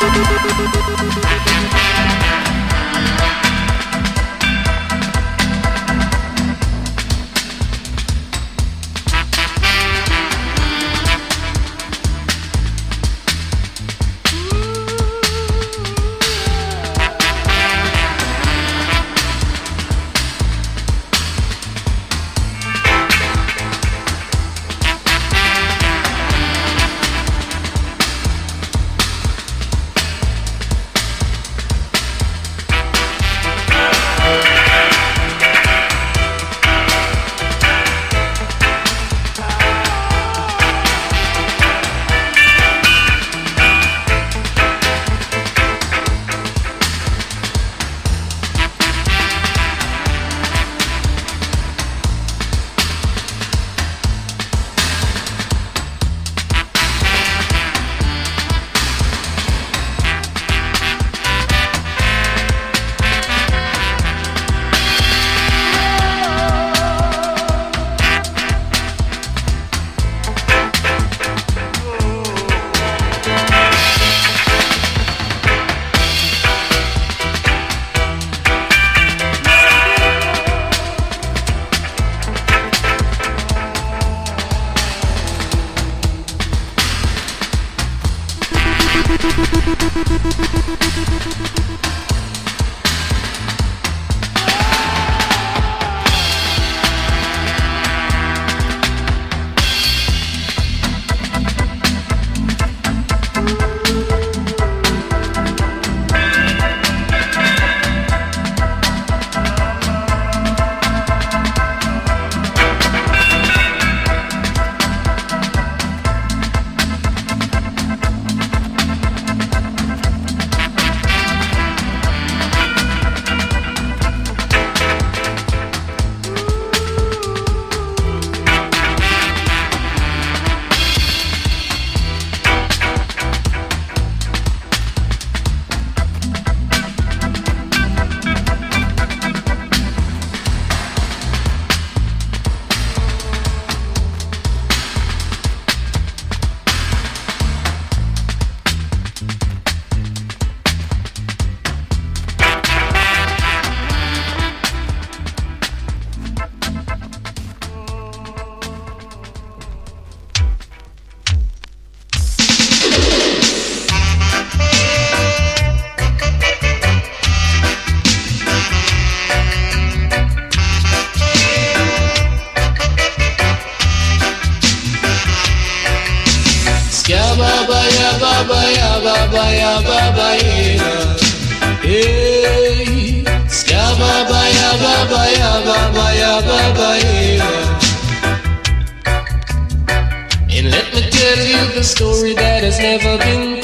And let me tell you the story that has never been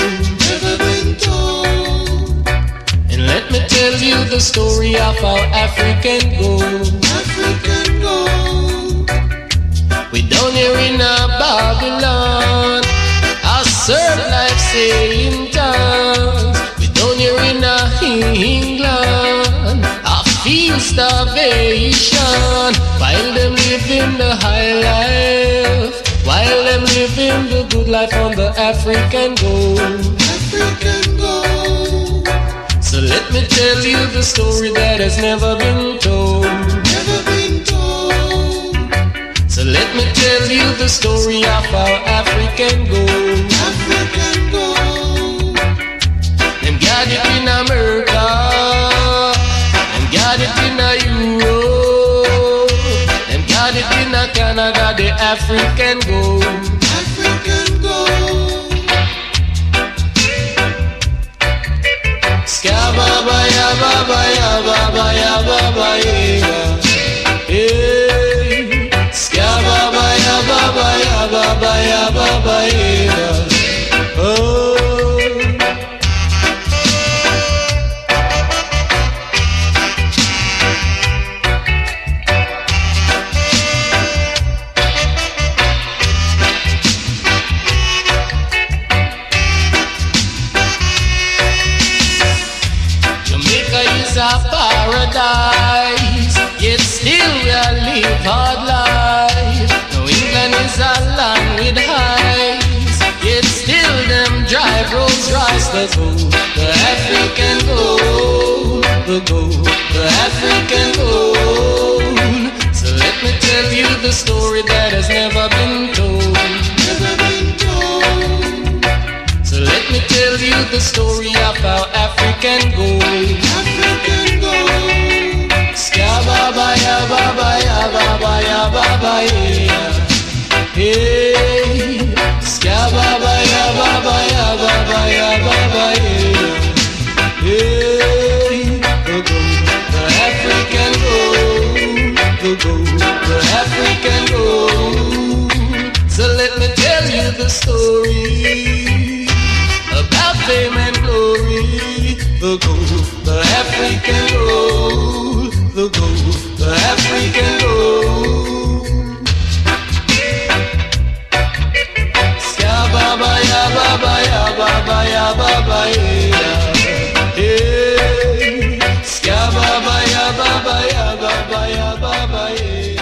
told. And let me tell you the story of how African gold. We down here in Babylon, our serve life saying tongues. We down here in England, our feel starvation. While them living the high life, while them living the good life on the African gold. So let me tell you the story that has never been told. So let me tell you the story of our African gold. Them got it in America, them got it in Europe, them got it in Canada, the African gold. Skababa ya baba ya baba ya baba ya. Hey, skababa ya baba ya baba ya baba ya. Oh. A paradise, yet still we live hard life. New England is a land with heights, the gold, the African gold, the gold, the African gold. So let me tell you the story that has never been told. Never been told. So let me tell you the story of our African gold. African gold. Skababa ya baba ya baba ya baba ya. Hey, skababa ya baba ya baba ya baba ya. Hey, the gold, the African gold, the gold, the African gold. So let me tell you the story about fame and glory. The gold, the African gold, the gold, the African gold. Baba ya baba ya baba ya baba ya. Hey, ska baba ya baba ya baba ya baba ya.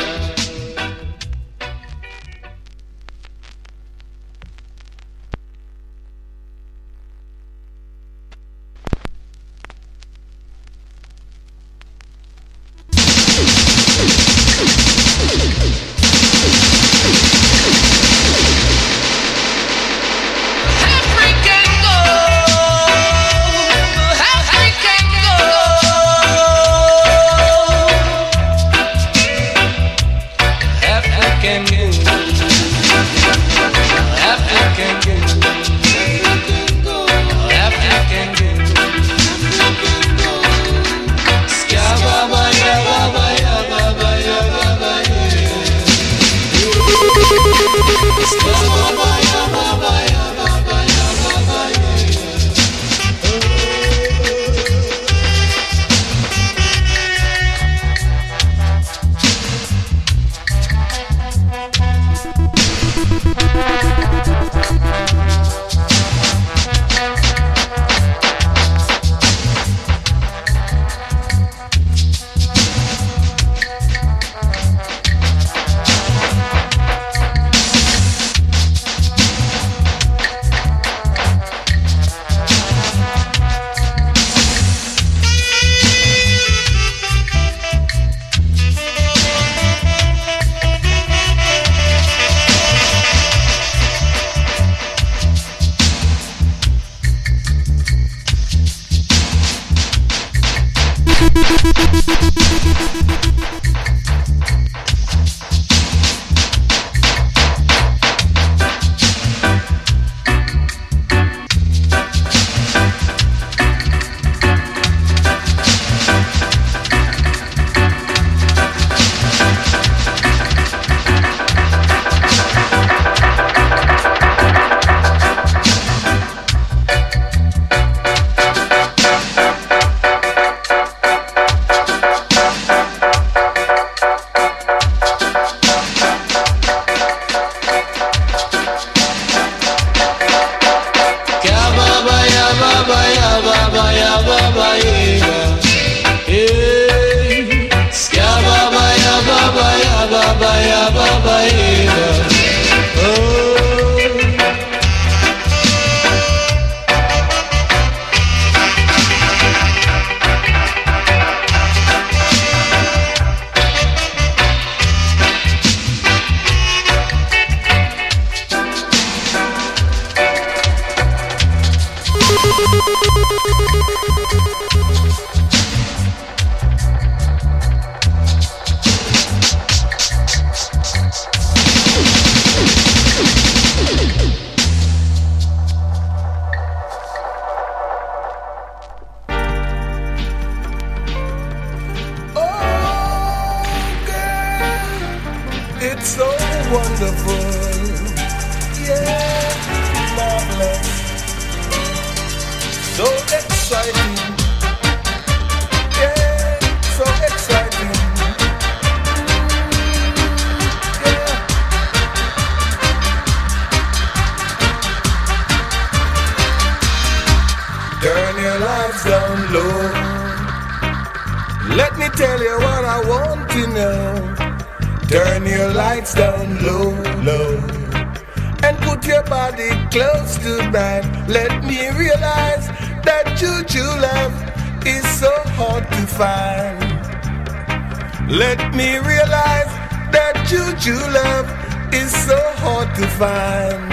and put your body close to mine. Let me realize that true love is so hard to find. Let me realize that true love is so hard to find.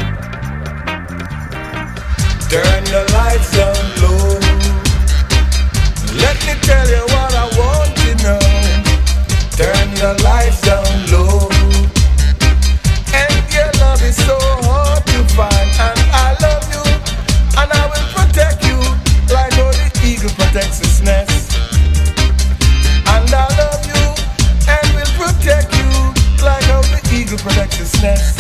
Turn the lights down low. Let me tell you what I want to know. Turn the lights down low. And your love is so hard to find. And I love you, and I will protect you like how the eagle protects its nest. And I love you and will protect you like how the eagle protects its nest.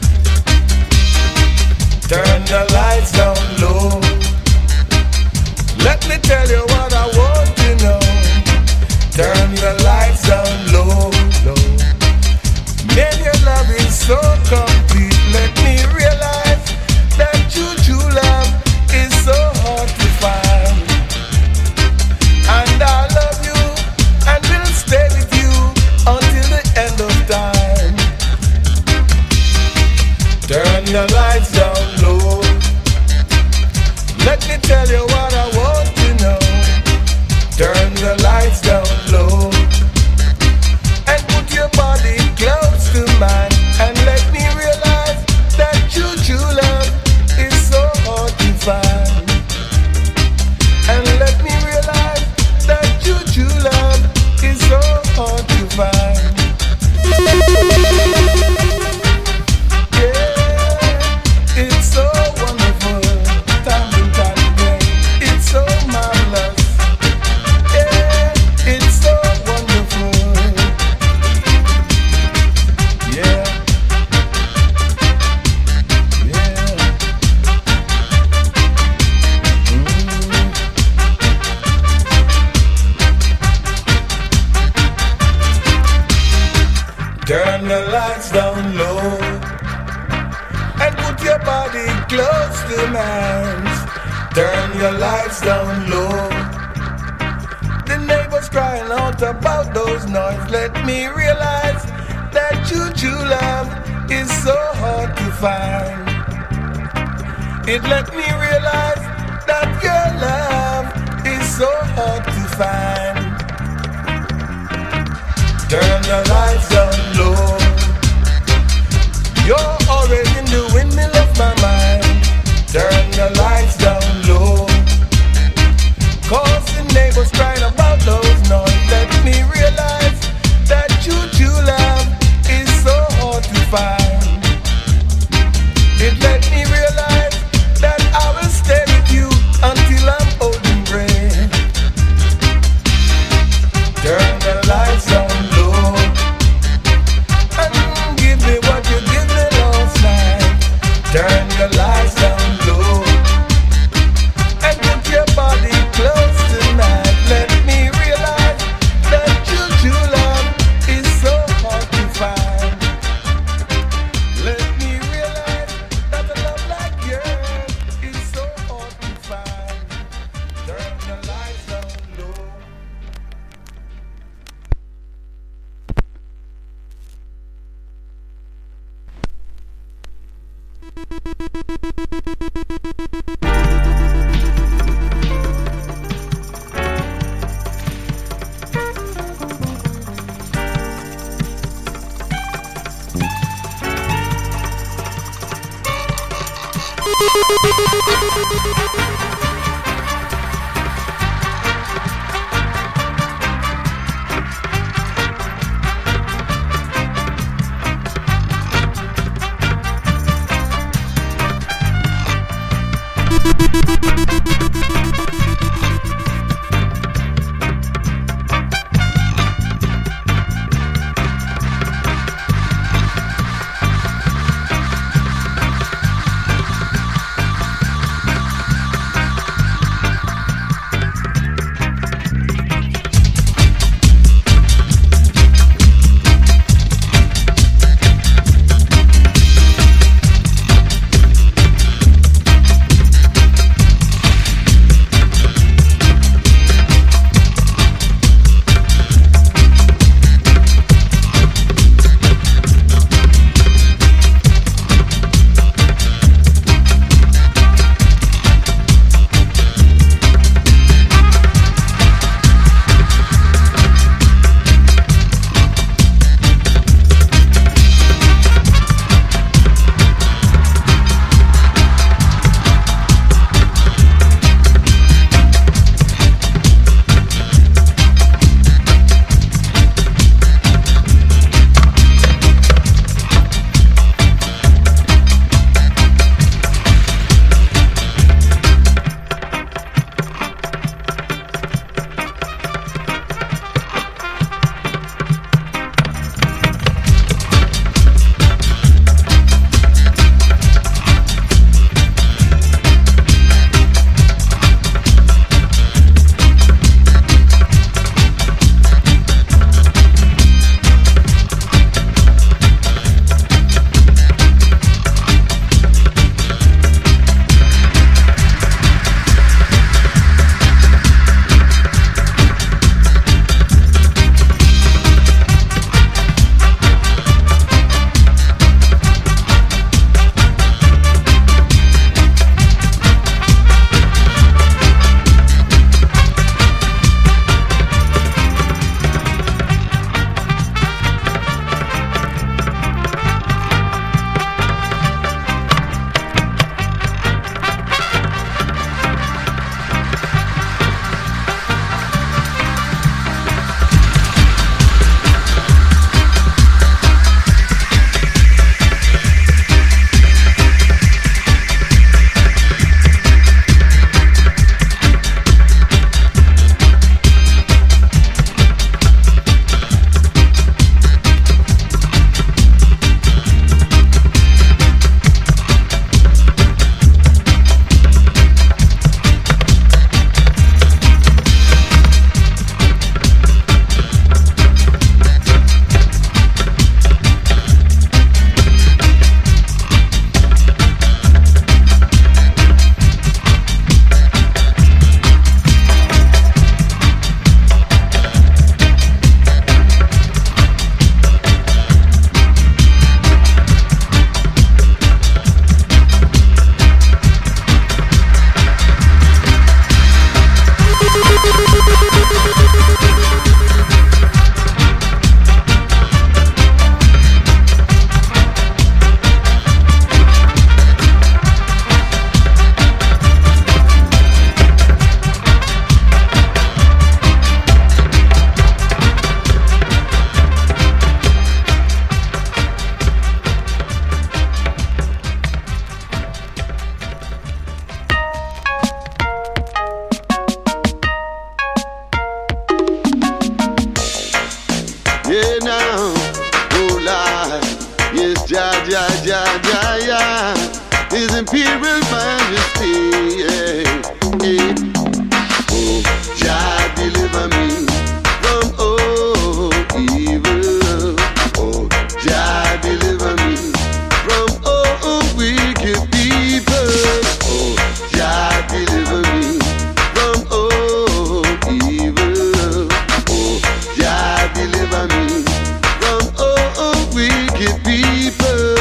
Turn the lights down low. Let me tell you what I want to know. Turn the lights down low, low. Man, your love is so complete. Let me realize that true love is so hard to find. And I love you and will stay with you until the end of time. Turn the lights down low. Let me tell you what I want to know. Turn the lights down low and put your body close to mine. And let me realize that true love is so hard to find. And let me realize that true love is so hard to find. Yeah, it's so wonderful. Time and time again, it's so marvelous. Yeah, it's so wonderful. Yeah, yeah. Turn the lights down low and put your body close to mine. Turn your lights down low. The neighbors crying out about those noise. Let me realize that true love is so hard to find. It let me realize that your love is so hard to find. Turn the lights down low. You're always in the windmill of my mind. Turn the lights down low. Cause the neighbors crying about those noise. Let me realize that true love is so hard to find. It let me realize that I will stay with you until I'm old and gray. Turn the lights down low and give me what you give me last night. Turn the lights down low and put your body close tonight. Let me realize that true love is so hard to find. Let me realize that a love like yours is so hard to find. Turn the lights down low. His Imperial Majesty. Oh, Jah deliver me from all evil. Oh, Jah deliver me from all wicked people. Oh, Jah deliver me from all evil. Oh, Jah deliver me from all wicked people.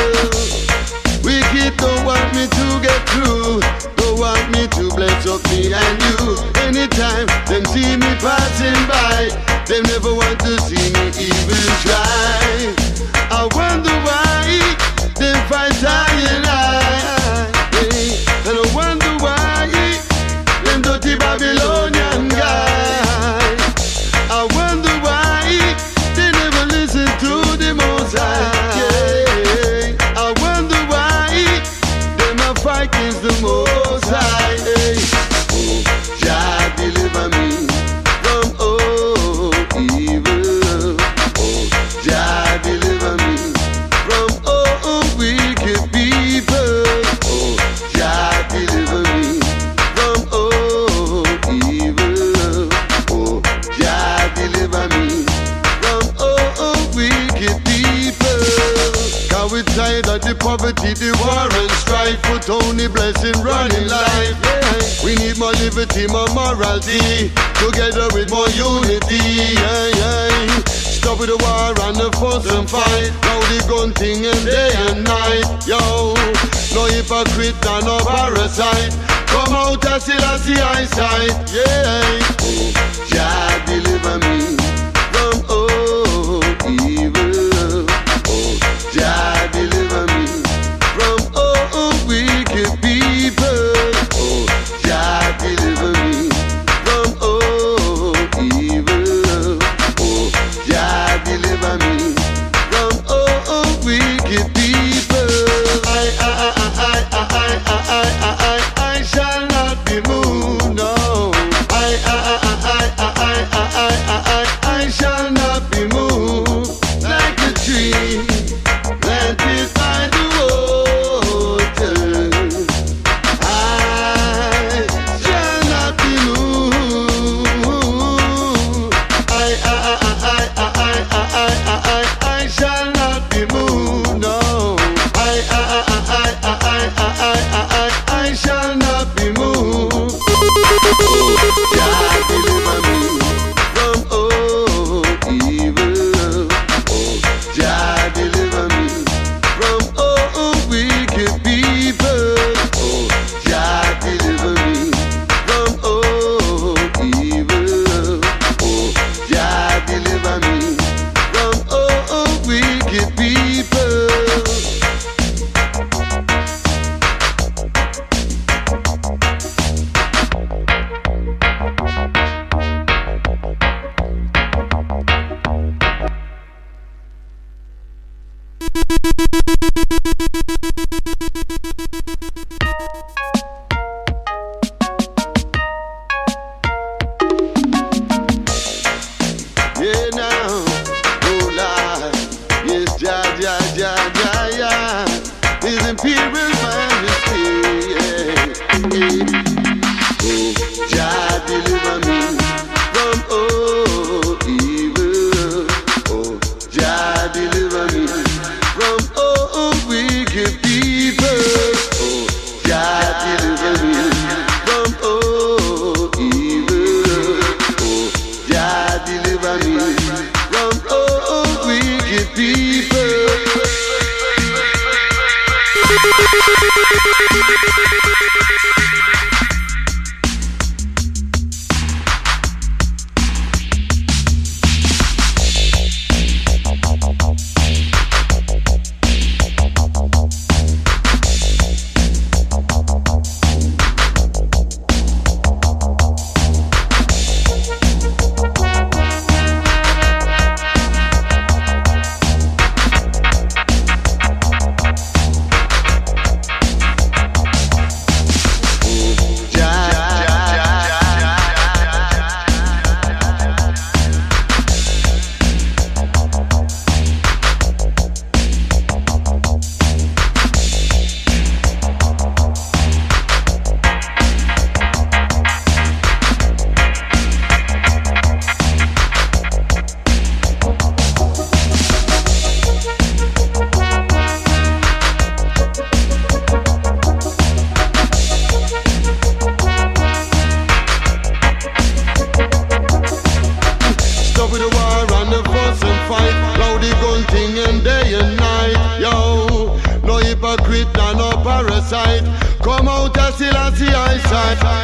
Wicked don't want me to get through, don't want me to bless up me and you. Anytime them see me passing by, they never want to see me even try. I wonder why they fight I and I. And I wonder why them dirty Babylonian guys. I wonder why they never listen to the Most High. Yeah. I wonder why them a fight against the Most High. Oh, Jah deliver me from all evil. Oh, Jah deliver me from all wicked people. Oh, Jah deliver me from all evil. Oh, Jah deliver me from all wicked people. Cause we tired of the poverty, the war and strife. Put only blessing running life. Yeah. We need more liberty, more morality, together with more unity. Yeah. Stop with the war and the fuss and fight. Now the gun thing and day and night. Yo, no hypocrite and no parasite. Come out and see eyesight. Yeah. Oh, Jah deliver me from all evil. Oh, Jah deliver me from all wicked people. Oh, Jah deliver me from all evil. Oh, Jah deliver me from all wicked people. I shall not be moved, no. I shall not be moved like a tree planted by the water. I shall not be moved. I shall not be moved, no. I shall not be moved. Oh, Jah deliver me from all evil. Oh, Jah deliver me from all wicked people. Oh, Jah deliver me from all evil. Oh, Jah deliver me from all wicked people. Yeah, now, oh Lord, yes, Jah, His Imperial Majesty. Oh, Jah deliver me from all evil. Oh, Jah deliver me from all wicked people. Oh, Jah deliver me from all evil. Oh, Jah deliver me from all wicked people. Selassie I shine.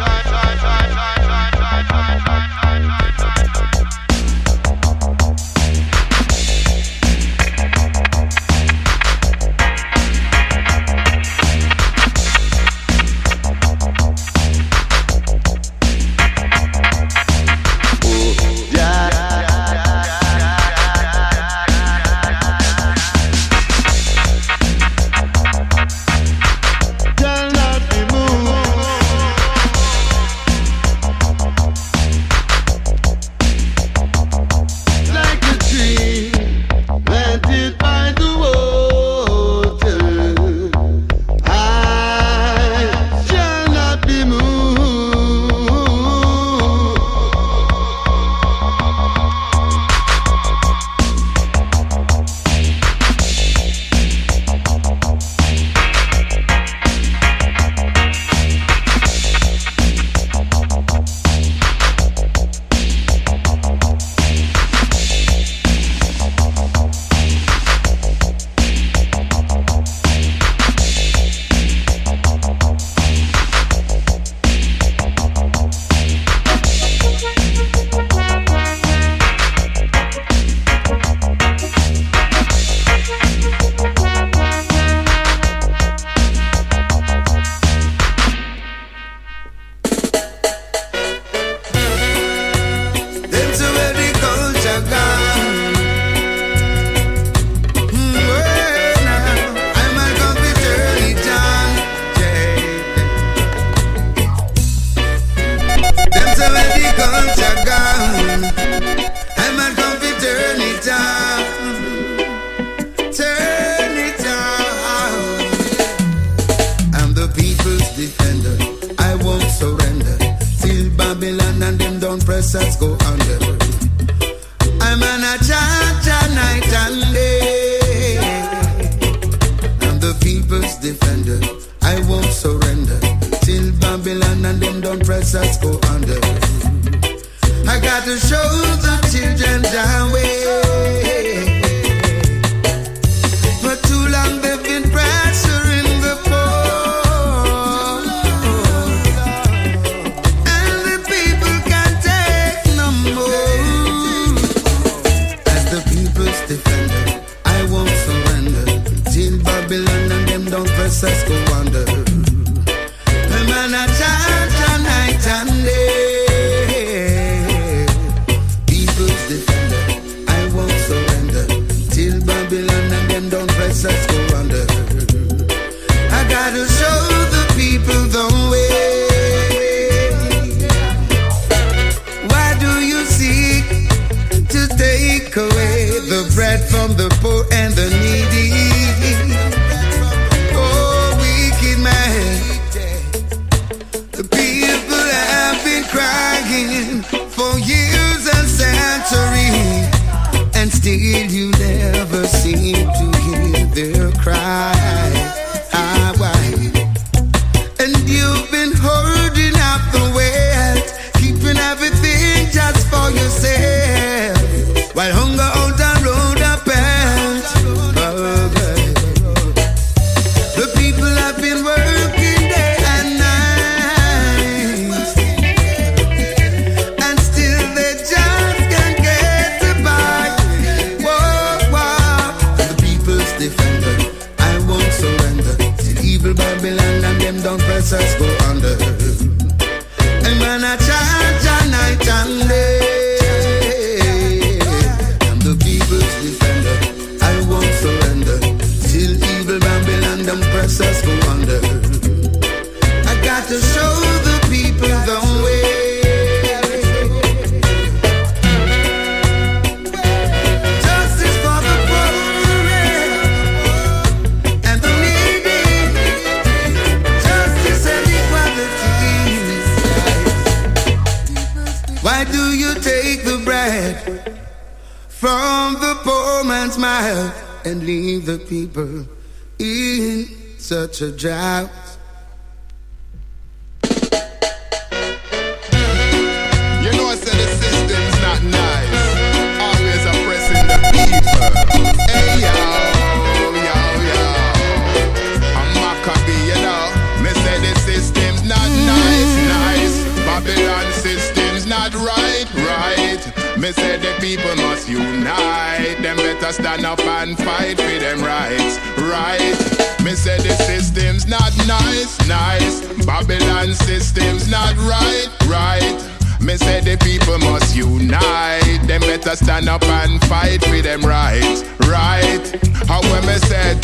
us go under. I'm an a cha-cha night and day. I'm the people's defender. I won't surrender till Babylon and them don't press us go under. I got to show the children the way. For too long they've been pressuring the poor, and the people can't take no more. As the people's defender, I won't surrender till Babylon and them don't press us go under. I'm an a cha-cha night and day. Let's go under. I gotta show the people the way. Why do you seek to take away the bread from the poor and the needy? Oh, wicked man. The people have been crying for years and centuries, and still you never seem to hear their cry. Why? And you've been hoarding up the wealth, keeping everything just for yourself, while hunger out the road apart. The people have been working day and night, and still they just can't get by. The people's defender, I won't surrender till evil Babylon and them don't press us go under. I'm an a cha-cha night and day. I'm the people's defender, I won't surrender till evil Babylon them press us go under. I got to show the people the way. Justice for the poor and the needy. Justice and equality. Why do you take the bread from the poor man's mouth and leave the people in such a drought? You know I said the system's not nice, always oppressing the people. Hey yo, yo, yo, I'm Maccabee, you know. Me say the system not nice. Babylon system's not right. Me say the people must unite. Them better stand up and fight for them rights. Me say the system's not nice. Babylon system's not right. Me say the people must unite. Them better stand up and fight for them rights. How when me say,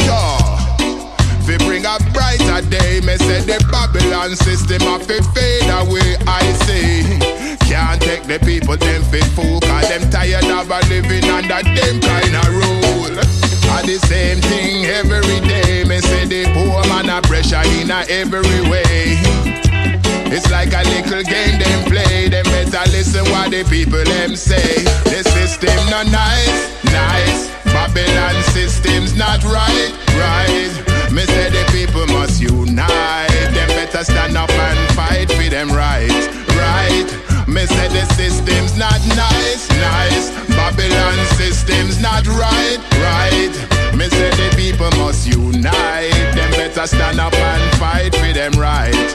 we bring a brighter day. Me say the Babylon system have to fade away. I say, can't take the people them fit fool, cause them tired of living under them kind of rule. And the same thing every day. Me say the poor man a pressure in a every way. It's like a little game them play. Them better listen what the people them say. The system not nice. Babylon system's not right. Me say the people must unite. Them better stand up and fight for them rights. Me say the system's not nice. Babylon system's not right. Me say the people must unite. Them better stand up and fight for them rights.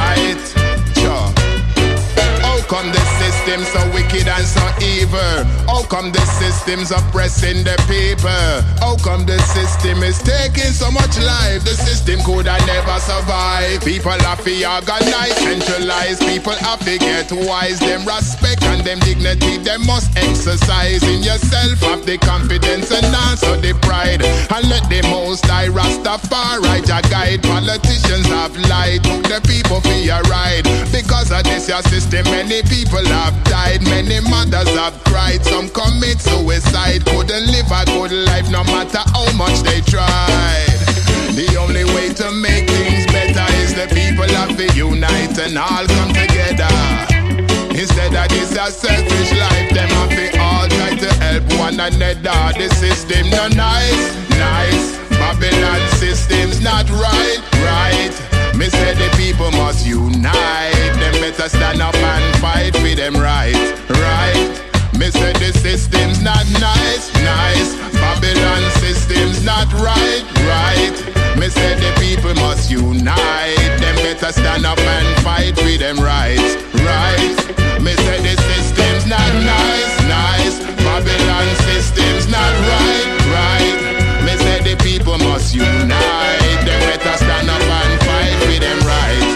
Sure. How come the system so wicked and so evil? How come the system's oppressing the people? How come the system is taking so much life? The system could have never survived. People have to organize, centralize. People have to get wise. Them respect and them dignity them must exercise. In yourself have the confidence and also the pride. And let the most high Rastafari your guide. Politicians have lied to the people for your ride. Because of this your system many people have died. Many mothers have cried. Some commit suicide. Couldn't live a good life no matter how much they tried. The only way to make things better is the people have to unite and all come together. Instead of this a selfish life, them have to all try to help one another. The system not nice. Babylon system's not right. Me say the people must unite. Them better stand up and fight for them rights. Me say the system's not nice. Babylon system's not right. Me say the people must unite. Them better stand up and fight for them rights. Me say the system's not nice. Babylon system's not right. Me say the people must unite. Them better stand up and fight for them rights.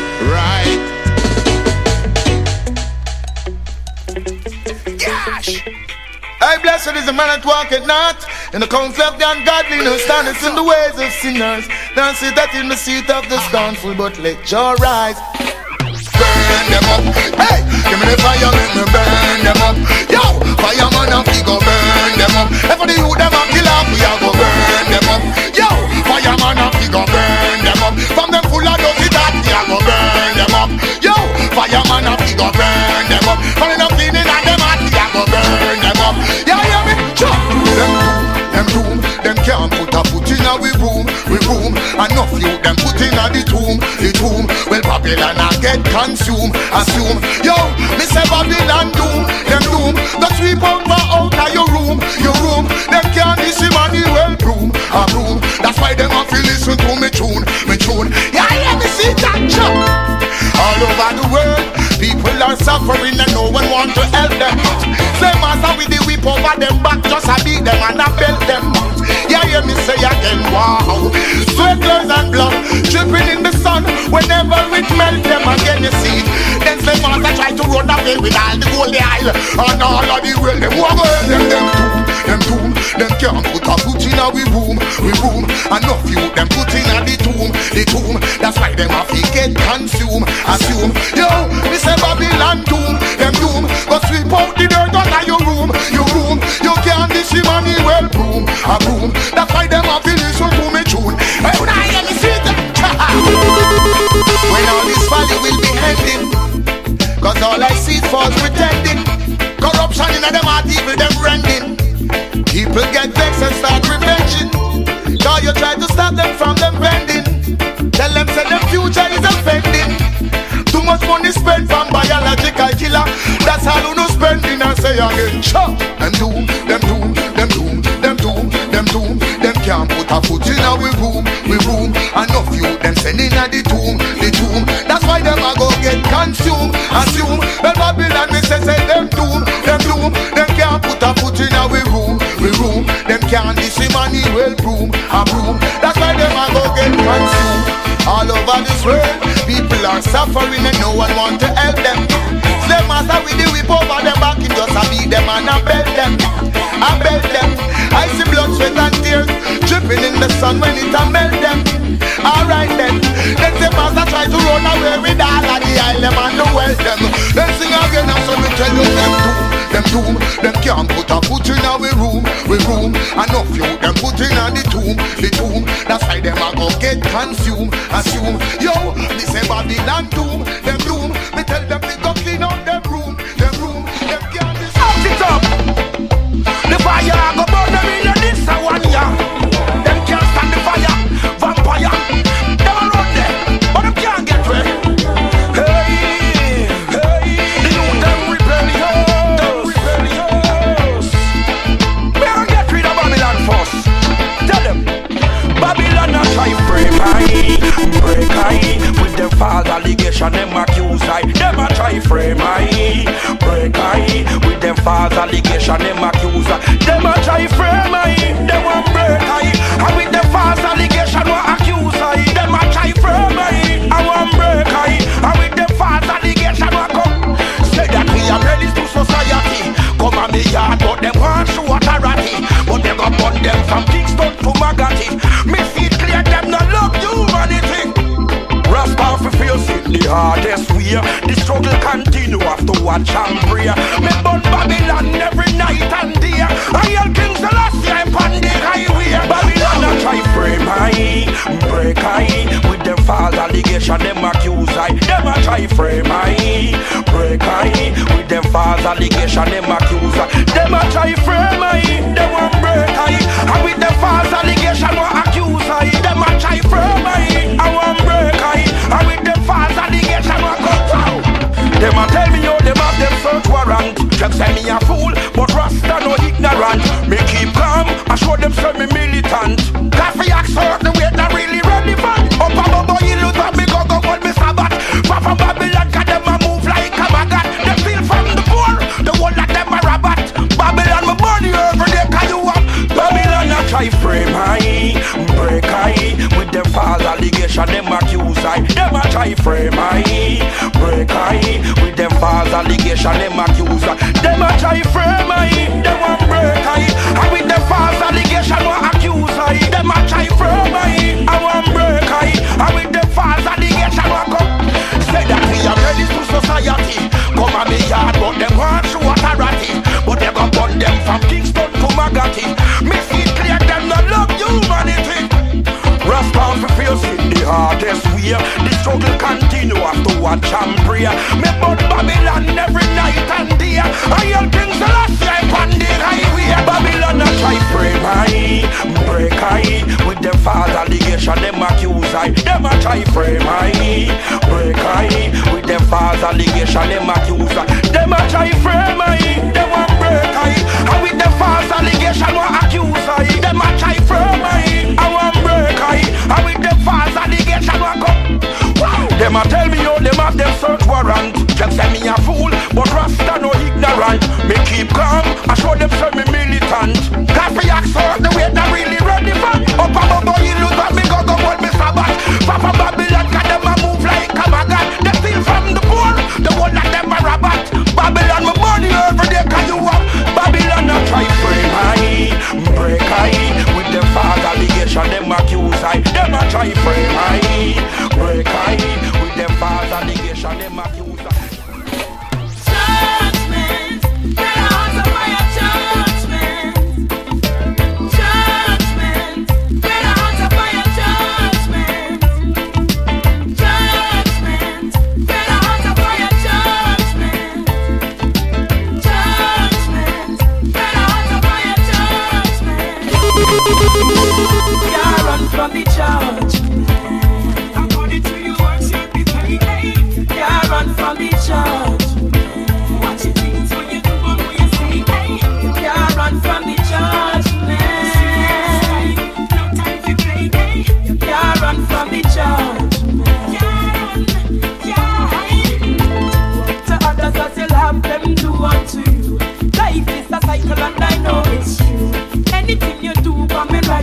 I blessed is the man that walketh not in the counsel of the ungodly, no standeth in the ways of sinners, nor sitteth in the seat of the scornful, but let your rise. Burn them up, hey, give me the fire, make me burn them up. Yo, fireman and we go burn them up. And for the youth them up, kill off, we a go burn them up. Yo, fireman and we go burn them up. From them full of dirty that, we a go burn them up. Yo, fireman and we go burn them up. From them cleaning and them hot, we a go burn them up. Yeah, hear me? Chop! Them doom, them can't put a foot in a we room. Enough you, them put in a the tomb. Well, Babylon a get consumed. Assume, yo, me say Babylon doom. Them doom, the sweep out of your room. Them can't miss him on the well broom. That's why them have to listen to me tune. Yeah, hear me see that chop. All over the world, people are suffering and no one want to help them. Same master with the whip over them back, just a beat them and a belt them. Yeah, hear me say again, wow. Sweat, blood and blood dripping in the sun. Whenever it melt them again, you see. Then slave master try to run away with all the gold isle and all of the world. Them walk away, them doom. Them can't put a foot in a we room. Enough you, them put in a the tomb. That's why them have to get consumed. Assume, yo, me say Babylon doom. Them doom, go sweep out the dirt out of your room. You can't dish him on the well broom. That's why them have to listen to me tune. Hey, when I hear me see that, when all this valley will be ending, cause all I see is false pretending. Corruption in them heart, evil them rending. People get vexed and start revenging. Now you try to stop them from them vending. Tell them say them future is offending. Too much money spent from biological killer. That's all who no spending and say again. Chop! Them doom. Them can't put a foot in our room. Enough you, them sending at the tomb. That's why them a go consume, assume. Well, Babylon, we say them doom, them can't put a foot in our room, them can't this money well broom, a broom. That's why them a go get consumed. All over this world, people are suffering and no one want to help them. Slave master with the whip over them back, him just a beat them and a belt them, I see blood, sweat and tears dripping in the sun when it a melt them. Alright then the master try to run away with all of the island and the wealth them. Then sing again and so me tell you them doom, them can't put a foot in our room, enough you them put in on the tomb. That's why them a go get consumed, assume. Yo, this a Babylon doom, them doom. Me tell them to go clean out them room, them can't be out it up. The fire go burn them in this one ya. Them can't stand the fire, vampire. Them a run there, but them can't get away. Hey, the youth them rebellious. We gonna get rid of Babylon first. Tell them, Babylon a try frame I, break I. With them false allegation, them accuse I. Them a try frame I, break I. With them false allegation, them accuse I. Them a try frame I, them want break I. And with them false allegation, want accuse I. Them a try frame I want break I. And with them false allegation, want come. Say that we are ready to society. Come on me yard, but them want show authority. But them go burn them from Kingston to Magati. Me feet clear, them no love humanity. Rasta fi face it the hardest way. The struggle continue after watch and pray. Me burn Babylon every night and day. I yell King Selassie upon the highway. Babylon a try frame I, break I. With them false allegation, them accuse I. Them a try frame I, break I. With them false allegation, them accuse I. Them a try frame I, them want break I. And with them false allegation, want accuse I. Them a try frame I want break I. And with them false allegation, want come down. Them a tell me how them have them search warrant. Just say me a fool, but Rasta no ignorant. Me keep calm, I show them say me militant. Coffee axe hurt the way that really relevant. Up above boy, you lose me go hold me Sabbath. Far from Babylon, cause them a move like a maggot. Them feel from the poor, the one that them a rabbit. Babylon me burn you every day cause you up. Babylon a try frame I, break I. With them false allegation, them accuse I. Them a try frame I, break I. With them false allegation, them accuse I. Them a try frame I, them want break I. And with them false allegation, want accuse I. Them a try frame I want break I. And with them false allegation, want come. Say that we are ready to society. Come on me yard, but them want show authority. But they gon' burn them from Kingston to Magati. Me feet clear, them no love humanity. Rasta fi face it the hardest way. The struggle continue after watch and pray. Me burn Babylon every night and day. I yell King Selassie upon the highway. Babylon a try frame I, break I. With them false allegation, them accuse I. Them a try frame I, break I. With them false allegation, them accuse I. Them a try frame I, them want break I. And with them false allegation, want accuse I. Them a try frame I want break I. And with them false allegation, want come. Wow. Them a tell me how them have them search warrant. Just say me a fool, but Rasta no ignorant. Me keep calm, I show them say me militant. Coffee axe hurt the way that really relevant. Up above boy, you lose me go hold me Sabbath. Far from Babylon, cause them a move like a maggot. They steal from the poor, the one that them a rabbit. Babylon me burn you every day cause you up. Babylon a try frame I, break I. With them false allegation, them accuse I. Them a try frame I, break I. With them false allegation, them accuse I. Judgment, get out of my judgment. Judgment, get out of my judgment. Judgment, get out of my judgment. Judgment, get out of my judgment. Yeah, run from the judgment. According to your words, you'll be paid. Yeah, run from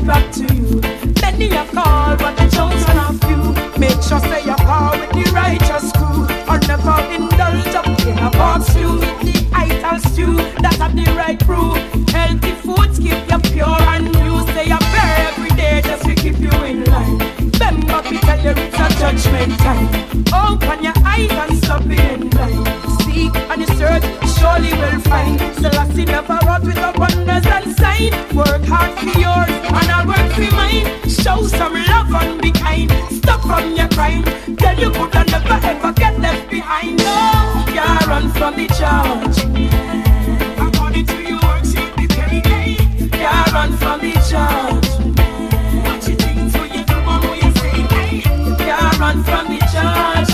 right back to you. Many have called, but the chosen of few. Make sure say you call with the righteous crew. Or never indulge up in a box stew. With the ital stew that have the right brew. Healthy foods keep you pure and new. Say a prayer every day just to keep you in line. Remember me tell you it's a judgment time. Open your eyes and stop being blind. Seek and you search, surely will find. Selassie never wrought with wonders and sign. Work hard for yours and I'll work for mine. Show some love and be kind. Stop from your crime. Tell you good and never ever get left behind. No, can't run from the charge. According to your works you'll be paid. Can't run from the charge. What you think so you do on what you say. Can't run from the charge.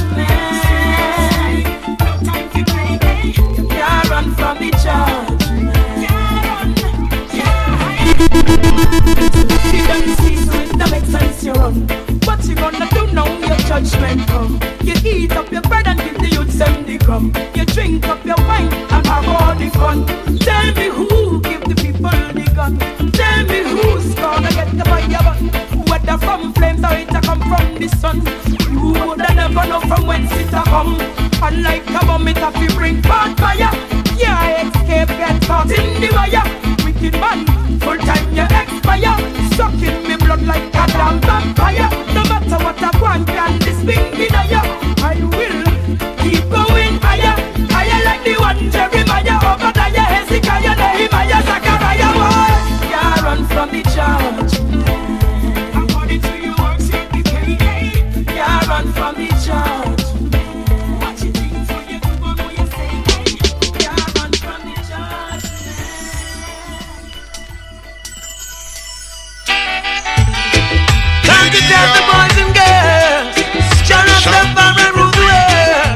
No time to play. Can't run from the charge. You don't see, so it don't make sense you run. What you gonna do now? Your judgment come. You eat up your bread and give the youth them the crumb. You drink up your wine and have all the fun. Tell me who give the people the gun. Tell me who's gonna get the fire bun. Whether from flames or it a come from the sun. You woulda never know from whence it a come. Unlike a bomb, it a fi bring bad fire. Yeah, escape get caught in the wire. Wicked man, full time you expire. Sucking me blood like a damn vampire. No matter what I want, can this thing be there? I will keep going higher. Higher like the one Jeremiah. Over there, Hezekiah, Nehemiah, Zachariah. Boy, can't run from the charge. According to your works, you'll be paid. Can't run from the charge. What you think so you do on what you say. Can't run from the charge. Time to tell the boys and girls, Rastafari rule the world.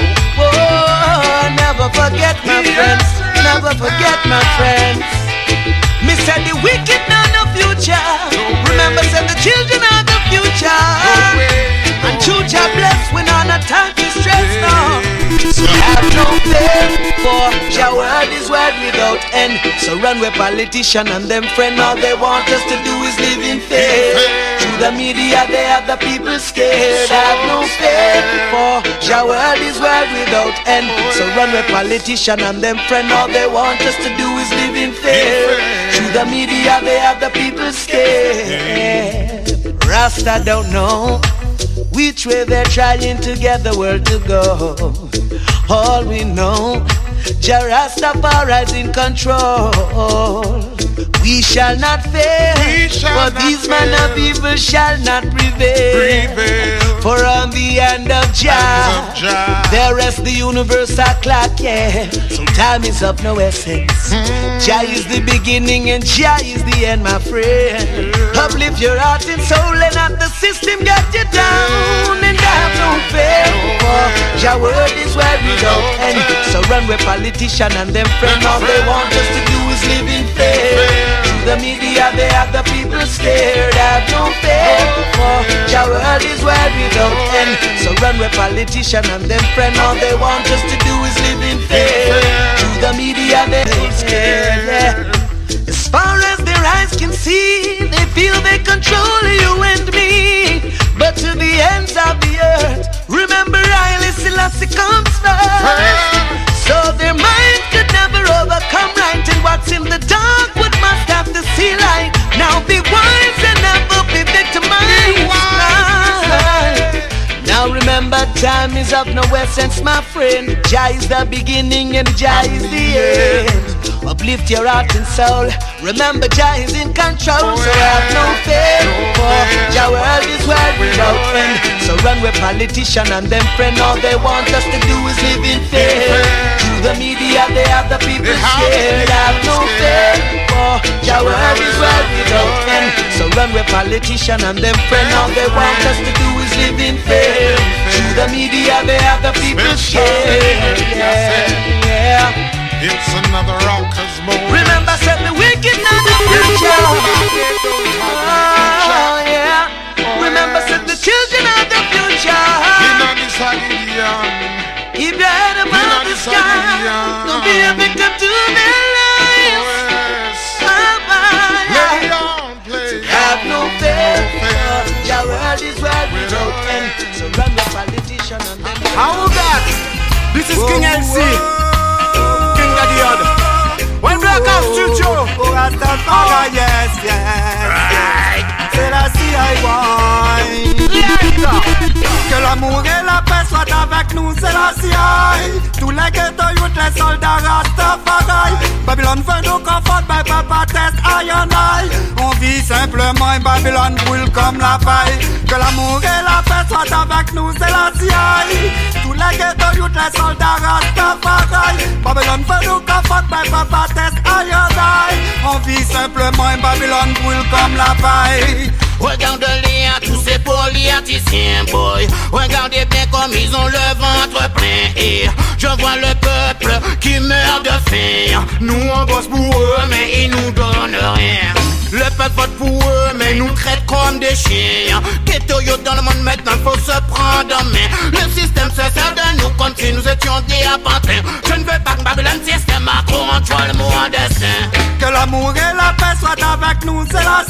Oh, never forget my friends, never forget my friends. Me said the wicked know no future. Remember, said the children are the future. And true Jah bless when on a time to stress now. So have no fear, for Jah word is word without end. So run with politician and them friend. All they want us to do is live in fear. Through the media they have the people scared. Have no fear, for Jah word is word without end. So run with politician and them friend. All they want us to do is live in fear. Through the media they have the people scared. Rasta don't know which way they're trying to get the world to go. All we know, Jah Rastafari's in control. We shall not fail, for these men of evil shall not prevail. For on the end of Jah, there rests the universal clock, yeah. So time is of no essence. Jah is the beginning and Jah is the end, my friend. Uplift your heart and soul and not the system get you down. And have no fear, for Jah word is where we go. And so run with politician and them friend. All they want us to do is live in fear. The media, they have the people scared. Have no fear, for Jah word is where we don't end. So run with politician and them friend. All they want us to do is live in fear. Through the media, they're scared, yeah. As far as their eyes can see, they feel they control you and me. But to the ends of the earth, remember Haile Selassie comes first. So their minds could never overcome right. And what's in the dark would must have to see light. Now be wise and never be victimized. Now remember, time is of no essence, my friend. Jah is the beginning and Jah is the end. Uplift your heart and soul. Remember, Jah is in control. So have no fear, for Jah world is where we go. So run with politician and them friend. All they want us to do is live in fear. Through the media, they have the people scared. Have no fear, for Jah world is where we go. So run with politician and them friend. All they want us to do is live in fear. Through the media, they have the people scared. Yeah. It's another rockers moment. Remember, said the wicked not the future. Oh, yeah. Remember, said the children are the future. Keep your head above the sky. Don't be a victim to their lives. Play on, play on. How that? This is King LC, King of the Other. When Black Ops Studio, Rastafari, yes, yes. C'est la CI. Que l'amour et la paix soient avec nous, c'est la CI. Tous les ghettos, youth, les soldats Rastafari. Babylone veut nous confondre, mais papa test I and I. On vit simplement et Babylone brûle comme la paille. Que l'amour et la paix soient avec nous, c'est la CI. Tous les ghettos, youth, les soldats Rastafari. Babylone veut nous confondre, mais papa test I and I. On vit simplement et Babylone brûle comme la paille. Regardez à tous ces politiciens, boy. Regardez bien comme ils ont le ventre plein. Et je vois le peuple qui meurt de faim. Nous on bosse pour eux, mais ils nous donnent rien. Le peuple vote pour eux, mais nous traitent comme des chiens. Ghetto dans le monde maintenant, faut se prendre en main. Le système se sert de nous comme si nous étions des appartins. Je ne veux pas que Babylone système a contrôle mon destin. Que l'amour et la paix soient avec nous, c'est la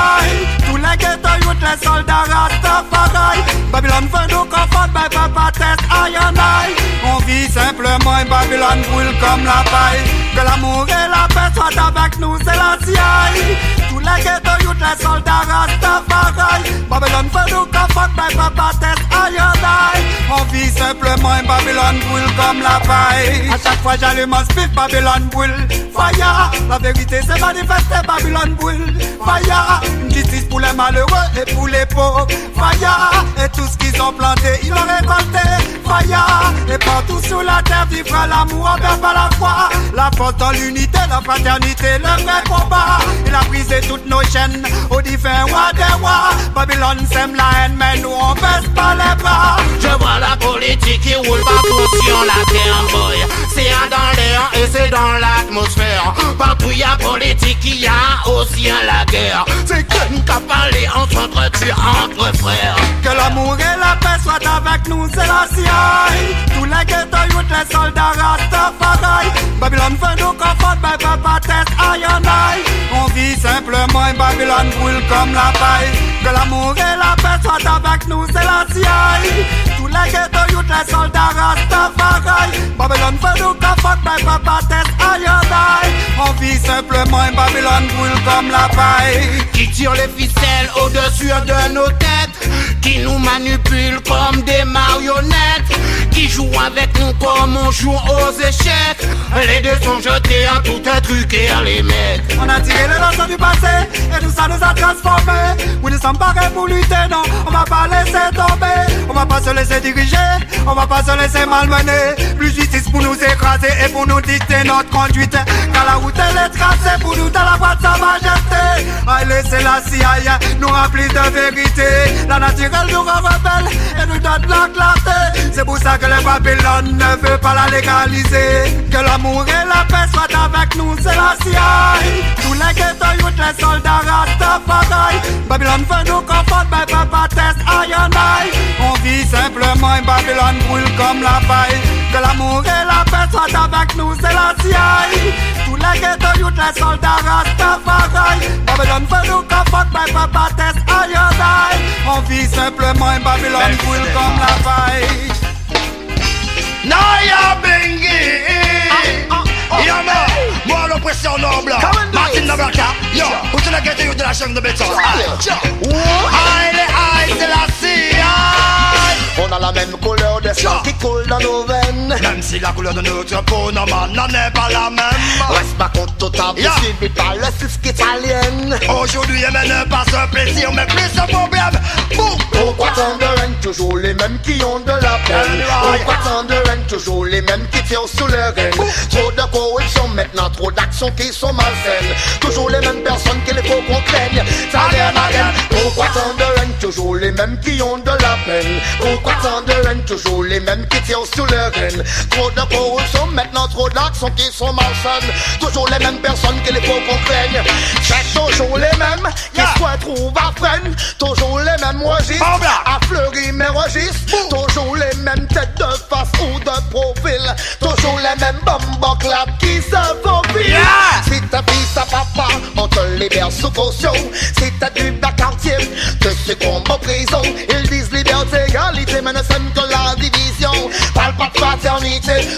CI. Tous les ghettos, youth, les soldats Rastafari. Babylone veut nous confondre, mais papa test I and I. On vit simplement et Babylone brûle comme la paille. Que l'amour et la paix soient avec nous, c'est la CI. Tous les ghettos, youth, les soldats Rastafari. Babylone veut nous confondre, mais papa test I and I. On vit simplement et Babylone brûle comme la paille. A chaque fois j'allume un spiff, Babylone brûle. Fire, la vérité c'est manifester, Babylone brûle. Fire, une justice pour les malheureux et pour les pauvres. Fire, et tout ce qu'ils ont planté, ils l'ont récolté. Fire, et partout sur la terre vivra l'amour envers par la foi. La force dans l'unité, la fraternité, le vrai combat. Il a brisé toutes nos chaînes au divin roi des rois. Babylone sème la haine, mais nous on baisse pas les bras. Je vois la politique qui roule partout sur la terre, boy. C'est dans l'air et c'est dans l'atmosphère. Partout y a politique, il y a aussi la guerre. C'est qu'une qu'à parler, on s'entretue entre frères. Que l'amour et la paix soient avec nous, c'est la CI. Tous les ghettos, youth, les soldats Rastafari. Babylone veut nous confondre, mais papa test I and I. On vit simplement et Babylone brûle comme la paille. Que l'amour et la paix soient avec nous, c'est la CI. Tous les ghettos, youth, les soldats Rastafari. Babylone veut nous confondre, mais papa test I and I. On vit simplement et Babylone brûle comme la paille. Qui tire les ficelles au-dessus de nos têtes, qui nous manipule comme des marionnettes, qui joue avec nous comme on joue aux échecs. Les deux sont jetés en tout un truc et à les mettre. On a tiré les leçons du passé et tout ça nous a transformés. Oui, nous sommes parés pour lutter, non, on va pas laisser tomber. On va pas se laisser diriger, on va pas se laisser malmener. Plus justice pour nous écraser et pour nous dicter notre conduite. Car la route elle est tracée pour nous dans la voie de sa majesté. Allez, c'est la CIA, nous remplit de vérité. La nature elle nous rend rebelle et nous donne la clarté. C'est pour ça que les Babylone ne veut pas la légaliser. Que l'amour et la paix soient avec nous, c'est la CIA. Tous les ghettos, youth, les soldats Rastafari. Babylone veut nous confondre, mais papa test I and I. On vit simplement et Babylone brûle comme la paille. Que l'amour et la paix soient avec nous, c'est la CIA. Tous les ghettos, youth, les soldats Rastafari. Babylone veut nous confondre, mais papa test I and I. On vit simplement et Babylone brûle comme la paille. Naya Bengi. Yo, moi l'oppression noble. Martin Nabraka. Yo, où tu l'as gâté de la chaîne de béton. Aïe, c'est la CIA. On a la même couleur de sang qui coule dans nos veines. Même si la couleur de notre peau normale n'en est pas la même. Reste pas contre tout à vous suivi par le fisc italien. Aujourd'hui, elle ne pas un plaisir, mais plus un problème. Pourquoi tant de règne, toujours les mêmes qui ont de la peine? Pourquoi tant de règne, toujours les mêmes qui tirent sous les rênes? Trop de corruption maintenant, trop d'actions qui sont malsaines. Toujours les mêmes personnes qu'il faut qu'on craigne. Ça vient à rien. Pourquoi tant de règne, toujours les mêmes qui ont de la peine? Pourquoi tant de règne, toujours les mêmes qui tirent sous les rênes? Trop de corruption maintenant, trop d'actions qui sont malsaines. Toujours les mêmes personnes qu'il faut qu'on craigne. C'est toujours les mêmes qui se trouvent à freine. Toujours les mêmes registres à fleurir mes registres. Toujours les mêmes têtes de face ou de profil. Toujours les mêmes bomboclates qui se faufilent. Si ta fille, sa papa, on te libère sous caution. Si t'as du bac quartier, te succombe en prison. Ils disent liberté, égalité, mais ne sème que la division.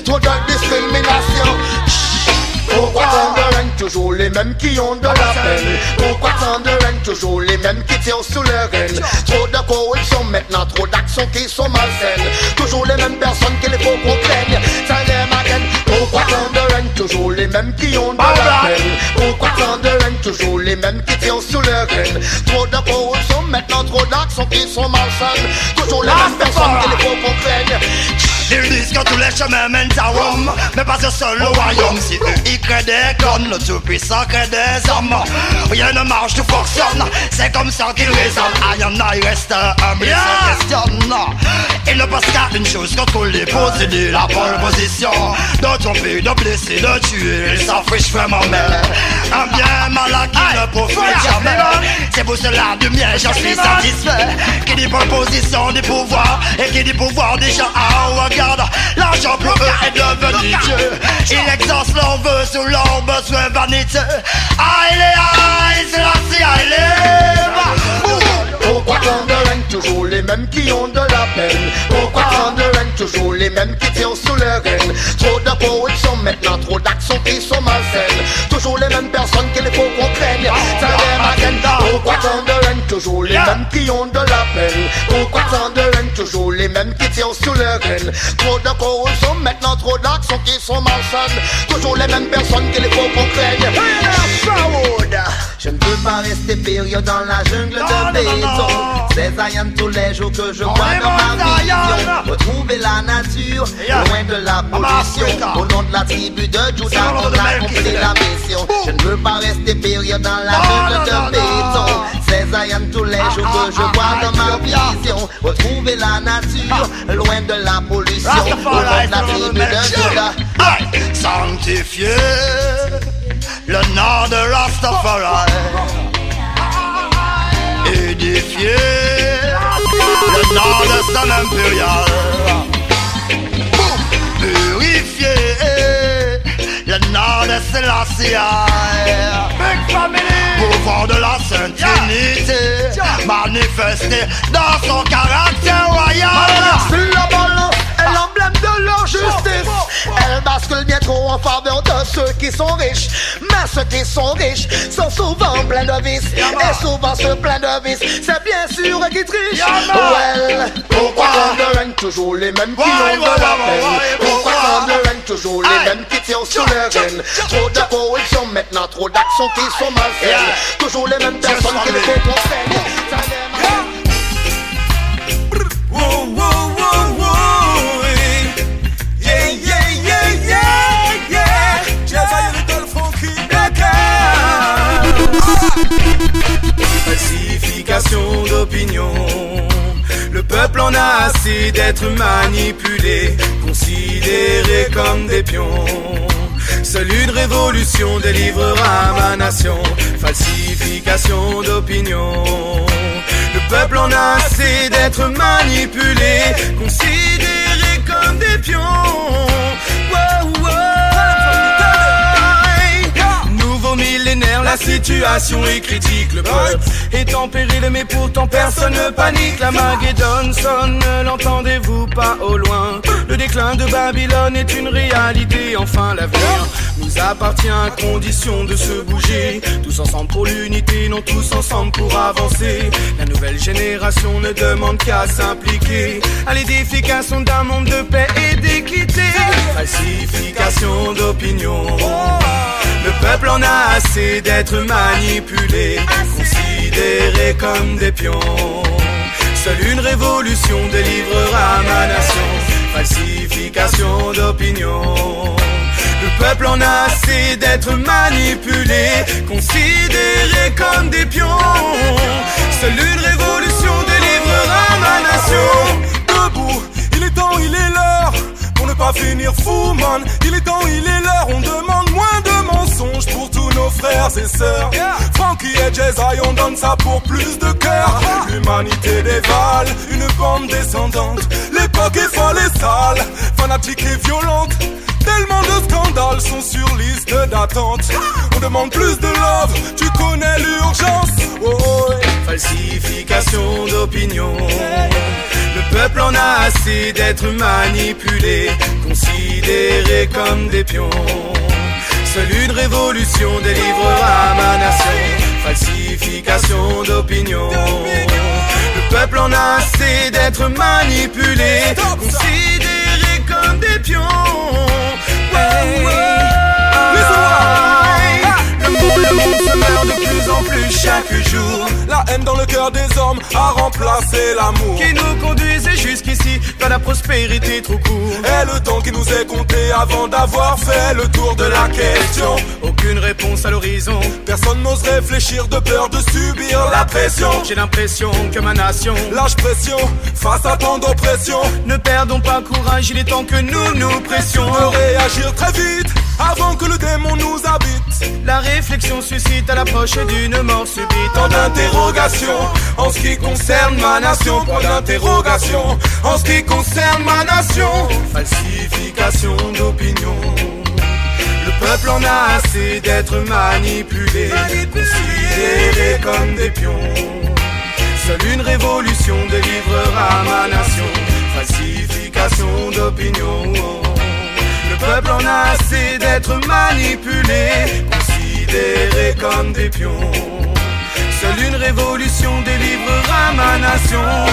trop de discrimination. Pourquoi tant de règne, toujours les mêmes qui ont de la peine? Pourquoi tant de règne, toujours les mêmes qui tirent sous leur règne? Trop de corruption maintenant, trop d'actions qui sont malsaines. Toujours les mêmes personnes qu'il faut qu'on craigne. Ça les m'againe. Pourquoi tant de règne, toujours les mêmes qui ont de la peine? Pourquoi tant de règne, toujours les mêmes qui tirent sous leur règne? Trop de corruption maintenant, trop d'actions qui sont malsaines. Toujours les mêmes personnes qu'il faut qu'on craigne. Ils disent que tous les chemins mènent à Rome, mais pas un seul au royaume. Si eux y créent des connes, le tout-puissant crée des hommes. Rien ne marche, tout fonctionne, c'est comme ça qu'ils raisonnent. Ah, y'en a, il reste humble, ils se questionnent. Il ne passe qu'à une chose, contrôler, posséder la pole position. De tromper, de blesser, de tuer, ils s'en fichent vraiment mal. Un bien mal qui ne profite jamais. C'est pour cela du mien, j'en suis satisfait. Qui dit pole position du pouvoir, et qui dit pouvoir déjà à regarde, l'argent pour eux est devenu Dieu. Il exauce leur vœu sous leur besoin vanité. Aïe, c'est la Pourquoi tant de règne, toujours les mêmes qui ont de la peine? Pourquoi tant de règne, toujours les mêmes qui tirent sous leur règne? Trop de corruption maintenant, trop d'actions qui sont malsaines. Toujours les mêmes personnes qu'il faut qu'on craigne. Ça les m'againe. Pourquoi tant de règne, toujours les mêmes qui ont de la peine? Pourquoi tant de règne, toujours les mêmes qui tirent sous leur règne? Trop de corruption maintenant, trop d'actions qui sont malsaines. Toujours les mêmes personnes qu'il faut qu'on craigne. Je ne peux pas rester période dans la jungle de béton. C'est Zion tous les jours que je vois dans ma vision. Retrouver la nature, loin de la pollution. Au nom de la tribu de Juda, on a accompli la mission. Je ne veux pas rester période dans la jungle de béton. C'est Zion tous les jours que je vois dans ma vision. Retrouver la nature, loin de la pollution. Au nom de la tribu de Juda. Sanctifié le nom de Rastafari, édifié le nom de son impérial, purifié le nom de Selassie, pouvoir de la Sainte Trinité, manifesté dans son caractère royal. La balance est l'emblème de leur justice. Elle bascule bien trop en faveur de ceux qui sont riches. Mais ceux qui sont riches sont souvent pleins de vices. Et souvent ceux pleins de vices, c'est bien sûr qui trichent. Well, pourquoi tant de règne, toujours les mêmes qui ont de la peine? Pourquoi tant de règne, toujours les mêmes qui tirent sur leur règne? Trop de corruption maintenant, trop d'actions qui sont malsaines. Toujours les mêmes personnes qui le font conseiller. Falsification d'opinion. Le peuple en a assez d'être manipulé, considéré comme des pions. Seule une révolution délivrera ma nation. Falsification d'opinion. Le peuple en a assez d'être manipulé, considéré comme des pions. Nouveau millénaire, la situation est critique. Le peuple est en péril, mais pourtant personne ne panique. La Maguedon sonne, l'entendez-vous pas au loin? Le déclin de Babylone est une réalité. Enfin l'avenir nous appartient à condition de se bouger. Tous ensemble pour l'unité, non tous ensemble pour avancer. La nouvelle génération ne demande qu'à s'impliquer à l'édification d'un monde de paix et d'équité. Falsification d'opinion. Le peuple en a assez d'être manipulé, considéré comme des pions. Seule une révolution délivrera ma nation. Falsification d'opinion. Le peuple en a assez d'être manipulé, considéré comme des pions. Seule une révolution délivrera ma nation. Debout, il est temps, il est l'heure, pour ne pas finir fou, man. Il est temps, il est l'heure, on demande moins de mensonges pour tous nos frères et sœurs. Frankie et Jezai, on donne ça pour plus de cœur. L'humanité dévale, une bande descendante. L'époque est folle et sale, fanatique et violente. Tellement de scandales sont sur liste d'attente. On demande plus de love, tu connais l'urgence. Oh, oh. Falsification d'opinion. Le peuple en a assez d'être manipulé, considéré considérés comme des pions. Seule une révolution délivrera ma nation. Falsification d'opinion. Le peuple en a assez d'être manipulé, considéré comme des pions. Le monde se meurt de plus en plus chaque jour. La haine dans le cœur des hommes a remplacé l'amour qui nous conduisait jusqu'ici vers la prospérité trop court. Et le temps qui nous est compté avant d'avoir fait le tour de la question. Aucune réponse à l'horizon. Personne n'ose réfléchir de peur de subir la pression. J'ai l'impression que ma nation lâche pression face à tant d'oppression. Ne perdons pas courage, il est temps que nous nous pressions. De réagir très vite avant que le démon nous habite. La réflexion suscite à l'approche d'une mort subite. Tant d'interrogations en ce qui concerne ma nation. Point d'interrogation en ce qui concerne ma nation. Falsification d'opinion. Le peuple en a assez d'être manipulé, considéré comme des pions. Seule une révolution délivrera ma nation. Falsification d'opinion. Le peuple en a assez d'être manipulé, considéré comme des pions. Seule une révolution délivrera ma nation.